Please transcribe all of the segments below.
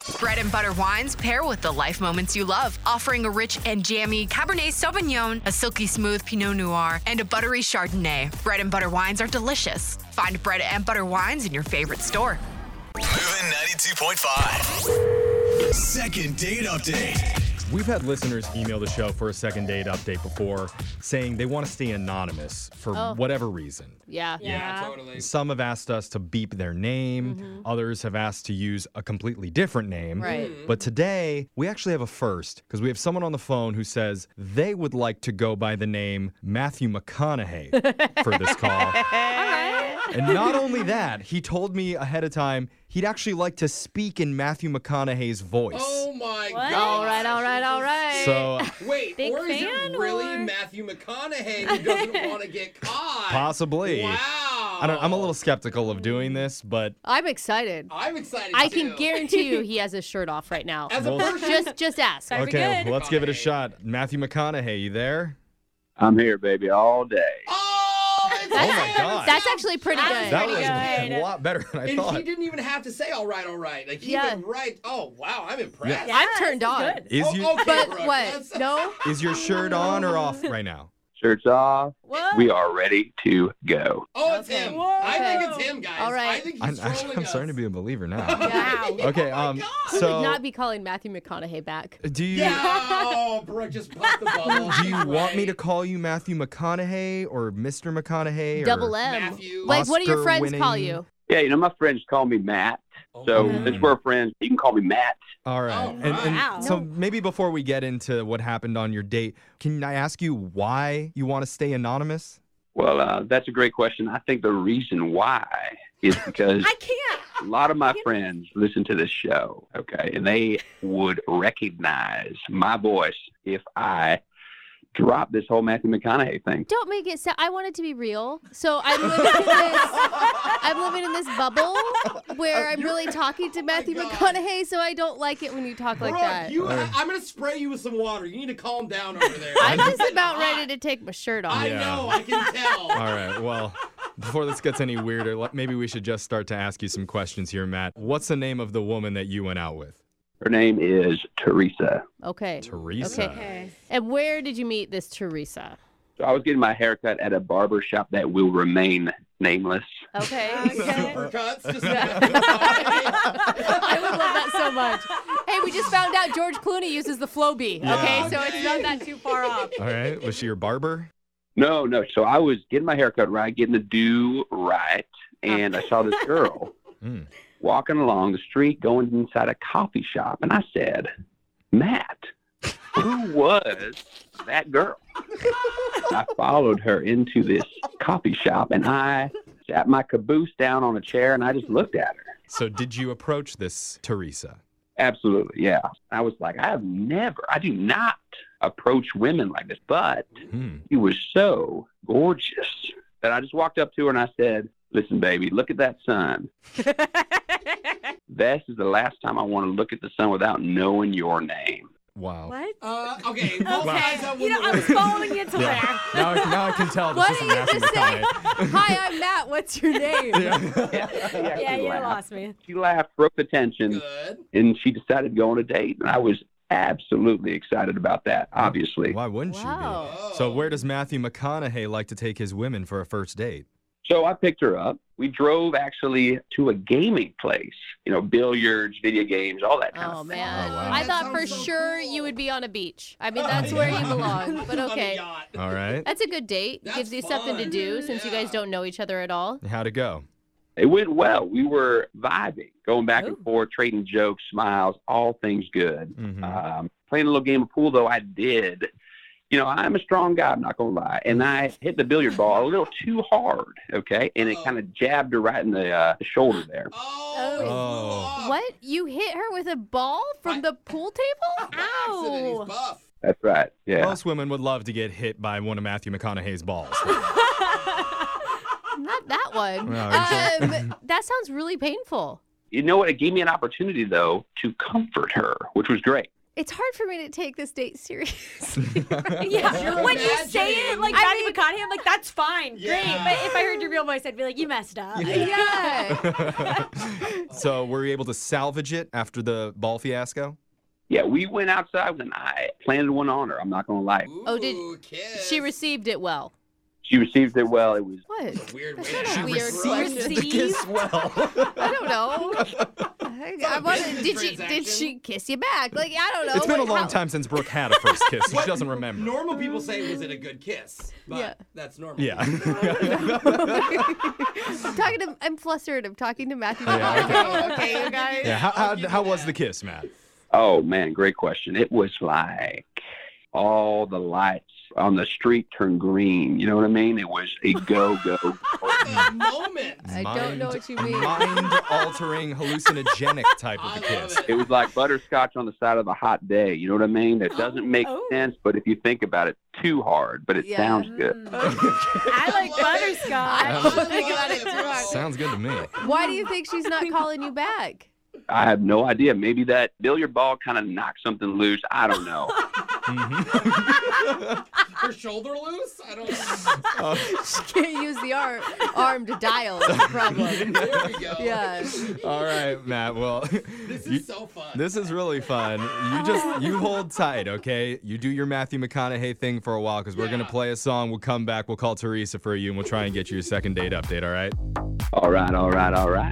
Bread and butter wines pair with the life moments you love, offering a rich and jammy Cabernet Sauvignon, a silky smooth Pinot Noir, and a buttery Chardonnay. Bread and butter wines are delicious. Find Bread and butter wines in your favorite store. Moving 92.5. Second date update. We've had listeners email the show for a second date update before saying they want to stay anonymous for whatever reason. Yeah, totally. Some have asked us to beep their name. Others have asked to use a completely different name. Right. But today, we actually have a first because we have someone on the phone who says they would like to go by the name Matthew McConaughey for this call. All right. And not only that, he told me ahead of time he'd actually like to speak in Matthew McConaughey's voice. Oh my What? God. All right. So Wait, Big or is fan, it really or- Matthew McConaughey who doesn't want to get caught? possibly. Wow. I'm a little skeptical of doing this, but I'm excited. I'm excited I too. can guarantee you he has his shirt off right now. As a Well- person, Just ask. okay, good. let's give it a shot. Matthew McConaughey, you there? I'm here, baby, all day. oh, it's Oh my him. God. That's actually pretty good. That was Pretty good. a lot better than I And thought. he didn't even have to say all right. Like he Yeah. went right. Oh wow, I'm impressed. I'm turned on. Is you okay, But Brooke, what? let's- No? is your shirt on or off right now? Shirts off. What? We are ready to go. Oh, it's Okay. him. Whoa. I think it's him, guys. All right. I think he's trolling I'm us. starting to be a believer now. Wow. Okay, Oh my God. We so would not be calling Matthew McConaughey back. do you Yeah. Oh, Brooke just popped the bubble. do you want me to call you Matthew McConaughey or Mr. McConaughey or Double M. Matthew. Like, what do your friends Oscar-winning- call you? Yeah, my friends call me Matt. So Okay. since we're friends, you can call me Matt. All right. All And right. so No. maybe before we get into what happened on your date, can I ask you why you want to stay anonymous? Well, that's a great question. I think the reason why is because I can't. a lot of my friends listen to this show, okay, and they would recognize my voice if I dropped this whole Matthew McConaughey thing. Don't make it sound. I want it to be real. So I'm living in this bubble where I'm really talking to Matthew God. McConaughey, so I don't like it when you talk like Brooke, that. I'm going to spray you with some water. You need to calm down over there. I'm just It's about hot. ready to take my shirt off. I Yeah. know. I can tell. All right. Well, before this gets any weirder, maybe we should just start to ask you some questions here, Matt. What's the name of the woman that you went out with? Her name is Teresa. Okay. Teresa. Okay. And where did you meet this Teresa? So I was getting my haircut at a barber shop that will remain nameless. Okay. Supercuts. Just I would love that so much. Hey, we just found out George Clooney uses the Flowbee. Yeah. Okay, so it's not that too far off. All right. Was she your barber? No. So I was getting my haircut right, getting the do right, and I saw this girl Mm. walking along the street going inside a coffee shop, and I said, Matt, who was that girl? I followed her into this coffee shop, and I sat my caboose down on a chair, and I just looked at her. So did you approach this Teresa? Absolutely, yeah. I was like, I do not approach women like this, but Hmm. she was so gorgeous that I just walked up to her and I said, listen, baby, look at that sun. This is the last time I want to look at the sun without knowing your name. Wow. What? Okay. Both guys have one I was following you to there. Now I can tell this What isn't did you Matthew just say? McConaughey. Hi, I'm Matt. What's your name? Yeah, you lost me. She laughed, broke the tension, Good. and she decided to go on a date. And I was absolutely excited about that, obviously. Why wouldn't Wow. she be? So where does Matthew McConaughey like to take his women for a first date? So I picked her up. We drove actually to a gaming place, billiards, video games, all that kind Oh, of thing. man. Oh, wow. I That thought for sounds so sure cool. you would be on a beach. I mean, that's where you belong. But On a okay. yacht. All right. That's a good date. That's Gives you something to fun. do since you guys Yeah. don't know each other at all. How'd it go? It went well. We were vibing, going back and Ooh. forth, trading jokes, smiles, all things good. Mhm. Playing a little game of pool, though, I did. I'm a strong guy, I'm not going to lie. And I hit the billiard ball a little too hard, okay? And it kind of jabbed her right in the shoulder there. Oh. What? You hit her with a ball from the pool table? Accident, he's buff. That's right, yeah. Most women would love to get hit by one of Matthew McConaughey's balls. Not that one. No, That sounds really painful. You know what? It gave me an opportunity, though, to comfort her, which was great. It's hard for me to take this date seriously. Yeah, when you say it like Matthew McConaughey, I'm like, that's fine, Yeah. great. But if I heard your real voice, I'd be like, you messed up. Yeah. So were you able to salvage it after the ball fiasco? Yeah, we went outside and I planted one on her. I'm not going to lie. Oh, did kiss. she received it well? She received it well. It was What? Weird That's way not to a weird received question. the kiss well. I don't know. I wondered, did transaction. she kiss you back? Like, I don't know. It's been a Like, long how- time since Brooke had a first kiss, so she doesn't remember. Normal people say, was it a good kiss? But Yeah. that's normal. Yeah. I'm flustered. I'm talking to Matthew. Yeah, Okay, you guys. Yeah. How was the kiss, Matt? Oh, man, great question. It was like all the lights on the street turned green. You know what I mean? It was a go-go. What a moment. I don't know what you mean. Mind-altering, hallucinogenic type of a I love kiss. it. It was like butterscotch on the side of a hot day. You know what I mean? It doesn't make sense, but if you think about it too hard, but it Yeah. sounds good. I like butterscotch. I don't think about it too hard. Sounds good to me. Why do you think she's not calling you back? I have no idea. Maybe that billiard ball kind of knocked something loose. I don't know. Her shoulder loose? I don't know. She can't use the arm to dial. Is the problem. There we go. Yeah. All right, Matt. Well, This is so fun. this is really fun. You hold tight, okay? You do your Matthew McConaughey thing for a while because we're gonna play a song. We'll come back. We'll call Teresa for you, and we'll try and get you your second date update. All right? All right, all right, all right.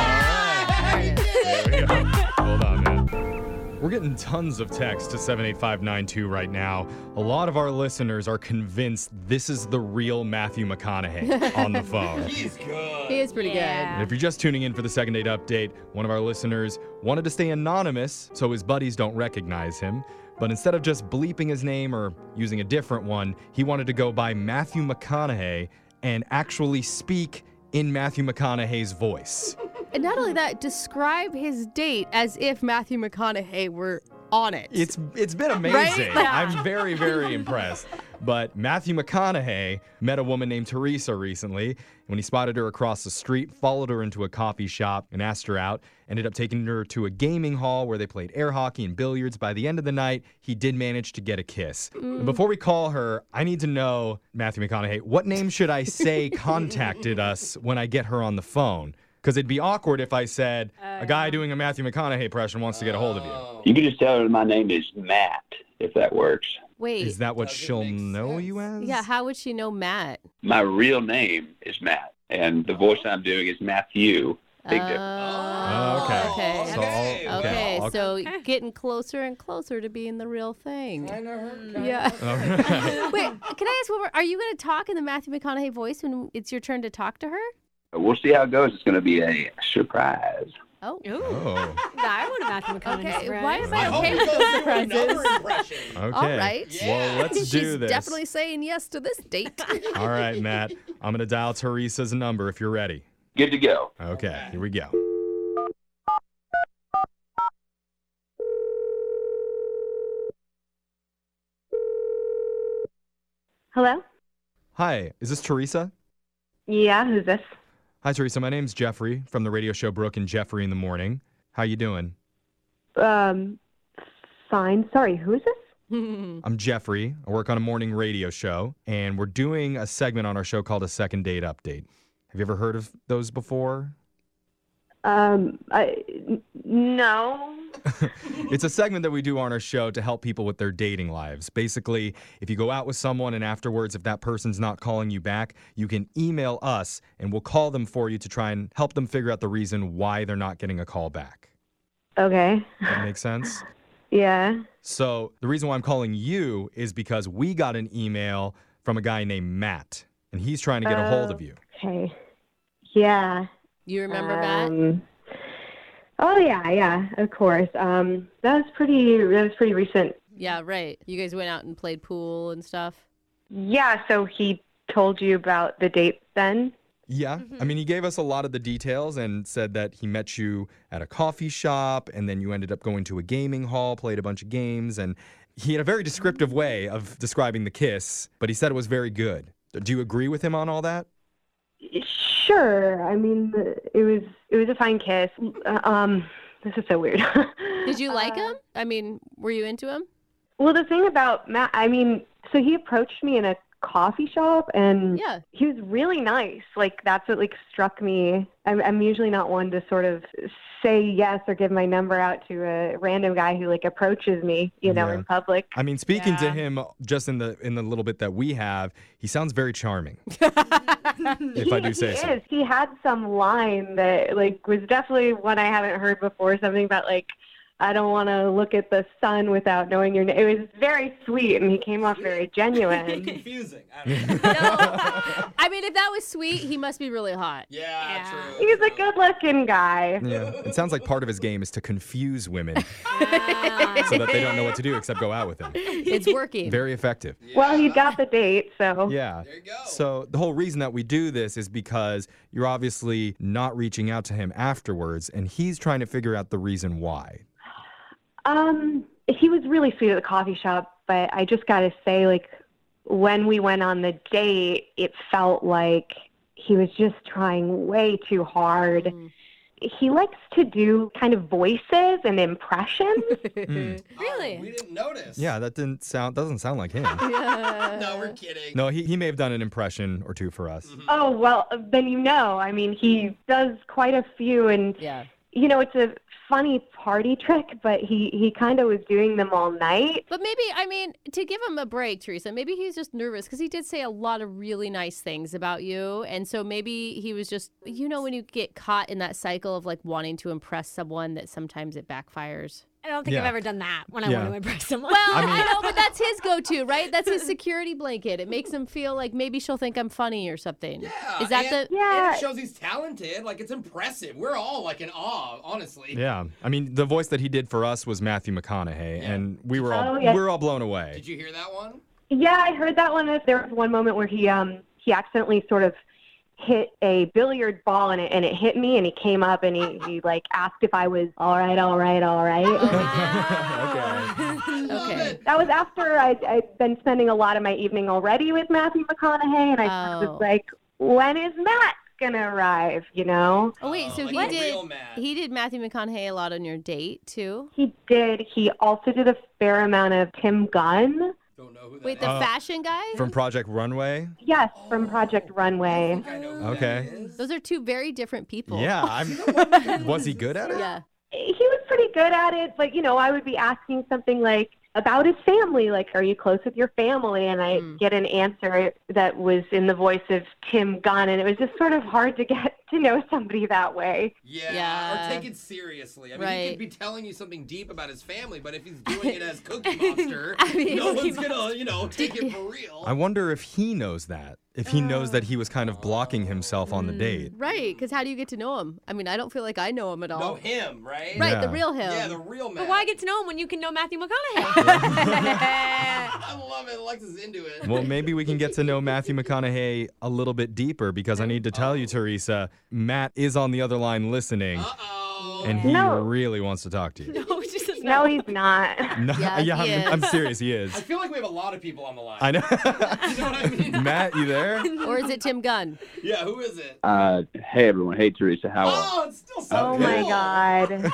There we go. Hold on, man. We're getting tons of text to 78592 right now. A lot of our listeners are convinced this is the real Matthew McConaughey on the phone. He's good. He is pretty And if you're just tuning in for the second date update, one of our listeners wanted to stay anonymous so his buddies don't recognize him. But instead of just bleeping his name or using a different one, he wanted to go by Matthew McConaughey and actually speak in Matthew McConaughey's voice. And not only that, describe his date as if Matthew McConaughey were on it. It's been amazing. Right? I'm very, very impressed. But Matthew McConaughey met a woman named Teresa recently. When he spotted her across the street, followed her into a coffee shop and asked her out, ended up taking her to a gaming hall where they played air hockey and billiards. By the end of the night, he did manage to get a kiss. And before we call her, I need to know, Matthew McConaughey, what name should I say contacted us when I get her on the phone? Because it'd be awkward if I said, a guy doing a Matthew McConaughey impression wants to get a hold of you. You can just tell her my name is Matt, if that works. Wait. Is that what Doesn't she'll make know sense. you as? Yeah, how would she know Matt? My real name is Matt, and the voice I'm doing is Matthew. Big difference. Oh, okay. Okay. So I'll- Okay, I'll- so getting closer and closer to being the real thing. Kinda hurt. Yeah. All right. Wait, can I ask one more? Are you going to talk in the Matthew McConaughey voice when it's your turn to talk to her? We'll see how it goes. It's going to be a surprise. Oh. Ooh. Oh, I want a Matthew McConaughey Okay, surprise. why am I I hope okay he with goes the through surprises? another impression. okay. All right. Well, let's She's do this. definitely saying yes to this date. All right, Matt. I'm going to dial Teresa's number if you're ready. Good to go. Okay, here we go. Hello? Hi, is this Teresa? Yeah, who's this? Hi, Teresa. My name's Jeffrey from the radio show Brooke and Jeffrey in the Morning. How you doing? Fine. Sorry, who is this? I'm Jeffrey. I work on a morning radio show, and we're doing a segment on our show called A Second Date Update. Have you ever heard of those before? No. It's a segment that we do on our show to help people with their dating lives. Basically, if you go out with someone and afterwards, if that person's not calling you back, you can email us and we'll call them for you to try and help them figure out the reason why they're not getting a call back. Okay. That makes sense? Yeah. So the reason why I'm calling you is because we got an email from a guy named Matt, and he's trying to get a hold of you. Okay. Yeah. You remember Matt? Oh yeah, of course. That was pretty recent. Yeah, right. You guys went out and played pool and stuff. Yeah, so he told you about the date then? Yeah. I mean, he gave us a lot of the details and said that he met you at a coffee shop and then you ended up going to a gaming hall, played a bunch of games, and he had a very descriptive way of describing the kiss, but he said it was very good. Do you agree with him on all that? Sure. I mean, it was a fine kiss. This is so weird. Did you like him? I mean, were you into him? Well, the thing about Matt, so he approached me in a coffee shop, and he was really nice. Like, that's what struck me. I'm usually not one to sort of say yes or give my number out to a random guy who approaches me, in public. I mean, speaking to him just in the little bit that we have, he sounds very charming. If I do say so. He had some line that was definitely one I haven't heard before. Something about I don't want to look at the sun without knowing your name. It was very sweet, and he came off very genuine. Confusing. I mean, if that was sweet, he must be really hot. Yeah, true. He's a good-looking guy. Yeah, it sounds like part of his game is to confuse women so that they don't know what to do except go out with him. It's working. Very effective. Yeah. Well, he got the date, so. Yeah. There you go. So the whole reason that we do this is because you're obviously not reaching out to him afterwards, and he's trying to figure out the reason why. He was really sweet at the coffee shop, but I just got to say, when we went on the date, it felt like he was just trying way too hard. Mm. He likes to do kind of voices and impressions. Really? We didn't notice. Yeah, that doesn't sound like him. No, we're kidding. No, he may have done an impression or two for us. Mm-hmm. Oh, well, then he does quite a few, and it's a funny party trick, but he kind of was doing them all night. But maybe, to give him a break, Teresa, maybe he's just nervous because he did say a lot of really nice things about you. And so maybe he was just, when you get caught in that cycle of wanting to impress someone, that sometimes it backfires. I don't think I've ever done that when I want to impress someone. Well, I know, but that's his go-to, right? That's his security blanket. It makes him feel like maybe she'll think I'm funny or something. Yeah. Is that and it shows he's talented. It's impressive. We're all in awe, honestly. Yeah. I mean, the voice that he did for us was Matthew McConaughey, and we were all blown away. Did you hear that one? Yeah, I heard that one. There was one moment where he accidentally sort of hit a billiard ball and it hit me, and he came up and he asked if I was all right. Okay. That was after I'd been spending a lot of my evening already with Matthew McConaughey, and I was like, when is Matt gonna arrive? Oh wait, so he did Matthew McConaughey a lot on your date too? He did. He also did a fair amount of Tim Gunn. Don't know who that Wait, is. the fashion guy? From Project Runway? Yes, from Project Runway. I think I know who Okay. that is. Those are two very different people. Yeah, was he good at it? Yeah. He was pretty good at it, but I would be asking something about his family, are you close with your family? And I get an answer that was in the voice of Tim Gunn, and it was just sort of hard to get to know somebody that way. Yeah. Or take it seriously. I mean, he could be telling you something deep about his family, but if he's doing it as Cookie Monster, no one's gonna, take it for real. I wonder if he knows that. If he knows that he was kind of blocking himself on the date. Right, because how do you get to know him? I mean, I don't feel like I know him at all. Know him, right? Right, Yeah. the real him. Yeah, the real man. But why get to know him when you can know Matthew McConaughey? I love it. Alexa's into it. Well, maybe we can get to know Matthew McConaughey a little bit deeper, because I need to tell you, Teresa, Matt is on the other line listening. Uh-oh. And he No. really wants to talk to you. No, she says No, he's not. No, Yeah, he I'm is. serious, he I is. feel like we have a lot of people on the line. I know. You know what I mean? Matt, you there? Or is it Tim Gunn? Yeah, who is it? Hey, everyone. Hey, Teresa. How are you? Oh, it's still so Oh cool. my God.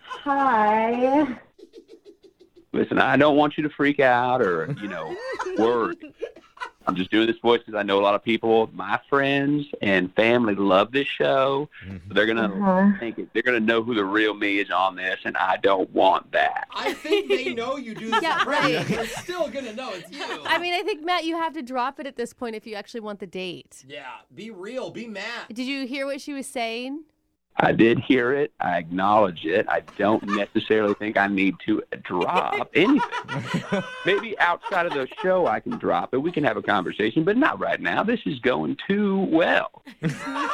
Hi. Listen, I don't want you to freak out or, worry. I'm just doing this voice because I know a lot of people, my friends and family, love this show. So they're gonna they're gonna know who the real me is on this, and I don't want that. I think they know you do this Yeah, impression. right. They're still going to know it's you. I mean, I think, Matt, you have to drop it at this point if you actually want the date. Yeah, be real. Be mad. Did you hear what she was saying? I did hear it. I acknowledge it. I don't necessarily think I need to drop anything. Maybe outside of the show I can drop it. We can have a conversation, but not right now. This is going too well. Is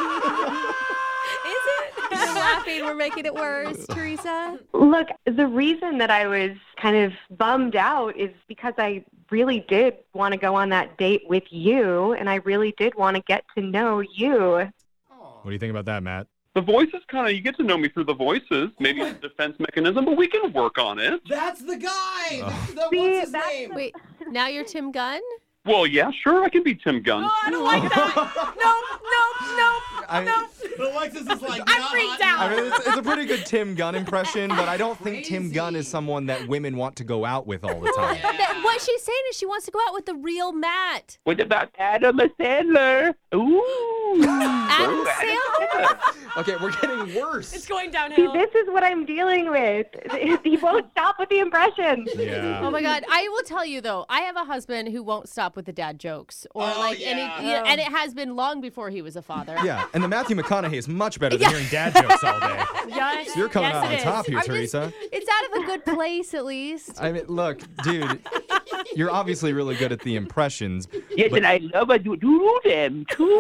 it? You're laughing. We're making it worse, Teresa. Look, the reason that I was kind of bummed out is because I really did want to go on that date with you, and I really did want to get to know you. What do you think about that, Matt? The voices you get to know me through the voices. Maybe it's a defense mechanism, but we can work on it. That's the guy. What's his name? Wait, now you're Tim Gunn? Well, yeah, sure, I can be Tim Gunn. I don't like that. Nope. Alexis is like, I'm freaked out. I mean, it's a pretty good Tim Gunn impression, but I don't think Tim Gunn is someone that women want to go out with all the time. What she's saying is she wants to go out with the real Matt. What about Adam Sandler? Ooh. Adam Sandler? Okay, we're getting worse. It's See, going downhill. this is what I'm dealing with. He won't stop with the impressions. Yeah. Oh my God! I will tell you though, I have a husband who won't stop with the dad jokes, or and it has been long before he was a father. Yeah, and the Matthew McConaughey is much better than hearing dad jokes all day. Yes, So you're coming out on it top is. here, Teresa. It's out of a good place at least. I mean, look, dude, you're obviously really good at the impressions. Yes, and I love to do them too.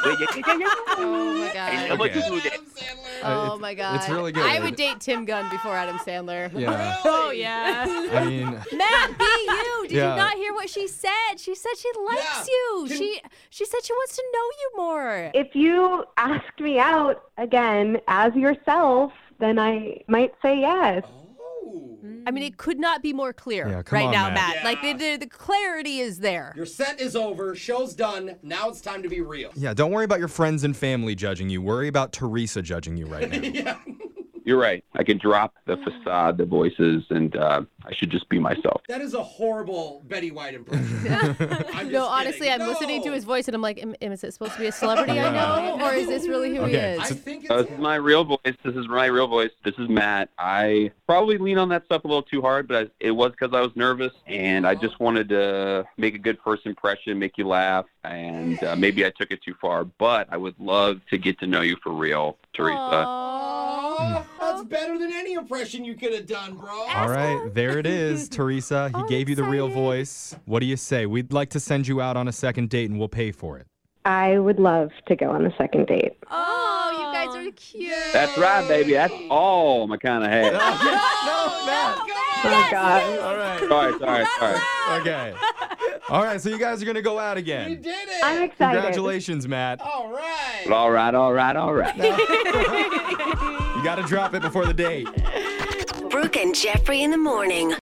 Oh my God! I love to do them. Oh my God! It's really good. I would date Tim Gunn before Adam Sandler. Yeah. Oh, yeah. I mean, Matt, be you. Did Yeah. you not hear what she said? She said she likes you. She said she wants to know you more. If you asked me out again as yourself, then I might say yes. I mean, it could not be more clear Yeah, come right on, now, Matt. Matt. Like the clarity is there. Your set is over. Show's done. Now it's time to be real. yeah, don't worry about your friends and family judging you. Worry about Teresa judging you right now. Yeah. You're right. I can drop the facade, the voices, and I should just be myself. That is a horrible Betty White impression. I'm No, just honestly, kidding. I'm listening to No. his voice and I'm like, is it supposed to be a celebrity I know? Or is this really who he Okay, is? I so- think This it's is my real voice. This is my real voice. This is Matt. I probably lean on that stuff a little too hard, but it was because I was nervous, and I just wanted to make a good first impression, make you laugh, and maybe I took it too far. But I would love to get to know you for real, Teresa. Aw, that's better than any impression you could have done, bro. All right, there it is, Teresa. He gave you the real excited. voice. What do you say? We'd like to send you out on a second date, and we'll pay for it. I would love to go on a second date. Oh, you guys are cute. That's right, baby. That's all McConaughey. No, Matt. Oh, God. All right. Sorry. Okay. All right, so you guys are going to go out We again. did it. I'm excited. Congratulations, Matt. All right. All right. You got to drop it before the date. Brooke and Jeffrey in the morning.